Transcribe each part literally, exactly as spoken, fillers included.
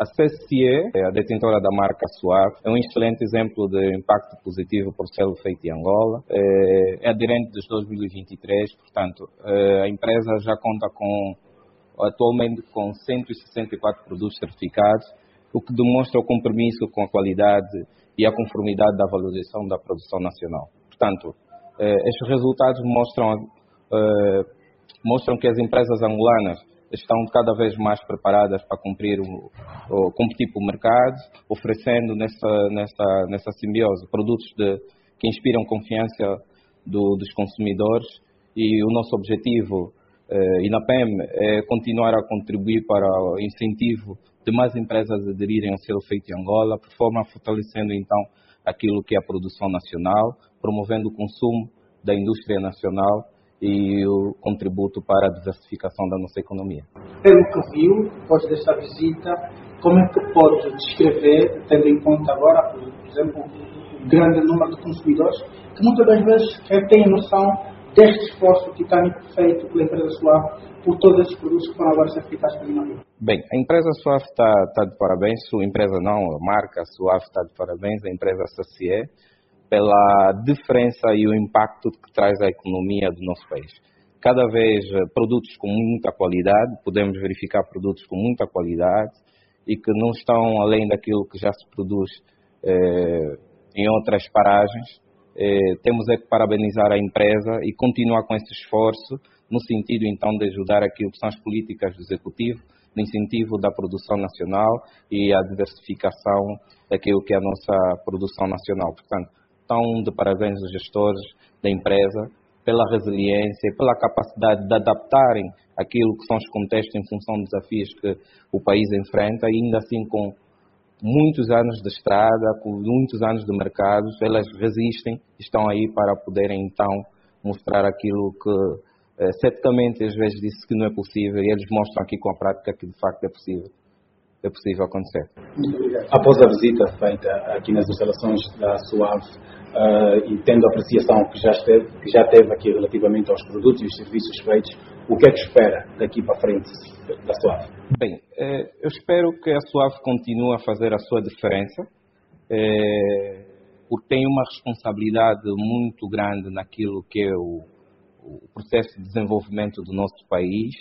A C S I E, a detentora da marca Suave, é um excelente exemplo de impacto positivo por ser feito em Angola. É aderente desde dois mil e vinte e três, portanto, a empresa já conta com, atualmente com cento e sessenta e quatro produtos certificados, o que demonstra o compromisso com a qualidade e a conformidade da valorização da produção nacional. Portanto, estes resultados mostram, mostram que as empresas angolanas estão cada vez mais preparadas para cumprir o, o competir para o mercado, oferecendo nessa, nessa, nessa simbiose produtos de, que inspiram confiança do, dos consumidores, e o nosso objetivo eh, na P E M é continuar a contribuir para o incentivo de mais empresas aderirem ao selo feito em Angola, por forma a fortalecendo então aquilo que é a produção nacional, promovendo o consumo da indústria nacional e o contributo para a diversificação da nossa economia. Pelo que viu, depois desta visita, como é que pode descrever, tendo em conta agora, por exemplo, o grande número de consumidores, que muitas das vezes têm noção deste esforço titânico feito pela empresa Suave por todos esses produtos que foram agora certificados pela Inavio? Bem, a empresa Suave está, está de parabéns, a empresa não, a marca Suave está de parabéns, a empresa C S I E, pela diferença e o impacto que traz à economia do nosso país. Cada vez produtos com muita qualidade, podemos verificar produtos com muita qualidade e que não estão além daquilo que já se produz eh, em outras paragens. Eh, temos é que parabenizar a empresa e continuar com esse esforço no sentido então de ajudar aquilo que são as políticas do Executivo, no incentivo da produção nacional e a diversificação daquilo que é a nossa produção nacional. Portanto, estão de parabéns os gestores da empresa pela resiliência e pela capacidade de adaptarem aquilo que são os contextos em função dos desafios que o país enfrenta, e ainda assim com muitos anos de estrada, com muitos anos de mercado, elas resistem, estão aí para poderem então mostrar aquilo que eh, ceticamente às vezes disse que não é possível, e eles mostram aqui com a prática que de facto é possível. É possível acontecer. Após a visita feita aqui nas instalações da Suave, uh, e tendo a apreciação que já, esteve, que já teve aqui relativamente aos produtos e os serviços feitos, o que é que espera daqui para frente da Suave? Bem, eh, eu espero que a Suave continue a fazer a sua diferença, eh, porque tem uma responsabilidade muito grande naquilo que é o, o processo de desenvolvimento do nosso país,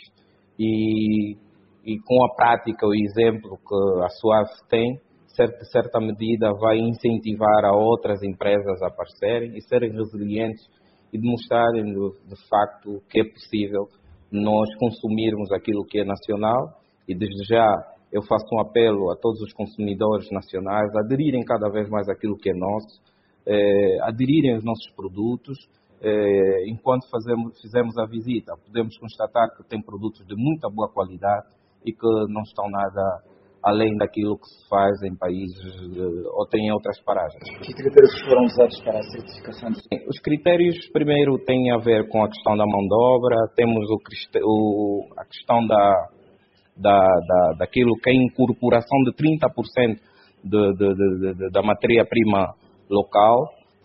e e com a prática, o exemplo que a Suave tem, de certa medida vai incentivar a outras empresas a aparecerem e serem resilientes e demonstrarem de facto que é possível nós consumirmos aquilo que é nacional. E desde já eu faço um apelo a todos os consumidores nacionais a aderirem cada vez mais àquilo que é nosso, eh, aderirem aos nossos produtos. Eh, enquanto fazemos, fizemos a visita, podemos constatar que tem produtos de muita boa qualidade e que não estão nada além daquilo que se faz em países ou tem em outras paragens. Que critérios foram usados para a certificação? Os critérios, primeiro, têm a ver com a questão da mão de obra, temos o, o, a questão da, da, da, daquilo que é a incorporação de trinta por cento de, de, de, de, da matéria-prima local,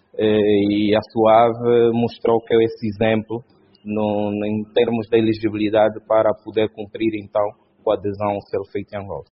e a Suave mostrou que é esse exemplo no, em termos de elegibilidade para poder cumprir então com a adesão ao selo feito em Angola.